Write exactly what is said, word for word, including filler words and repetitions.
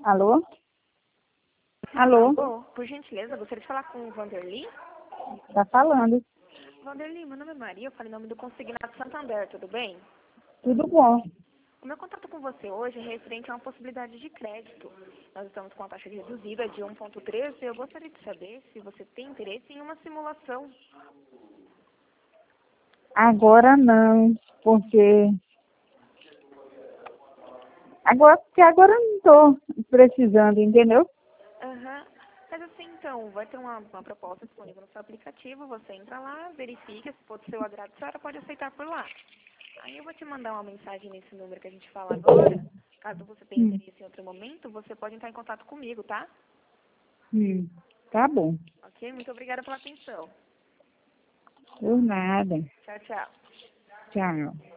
Alô? Alô? Alô, por gentileza, gostaria de falar com o Vanderly. Tá falando. Vanderly, meu nome é Maria, eu falo em nome do Consignado Santander, tudo bem? Tudo bom? O meu contato com você hoje é referente a uma possibilidade de crédito. Nós estamos com uma taxa reduzida de um ponto treze e eu gostaria de saber se você tem interesse em uma simulação. Agora não, porque... Agora, porque agora eu não tô precisando, entendeu? Aham. Mas assim, então, vai ter uma, uma proposta disponível no seu aplicativo, você entra lá, verifica, se for do seu agrado, a senhora pode aceitar por lá. Aí eu vou te mandar uma mensagem nesse número que a gente fala agora. Caso você tenha Hum, interesse em outro momento, você pode entrar em contato comigo, tá? hum, tá bom. Ok? Muito obrigada pela atenção. Por nada. Tchau, tchau. Tchau.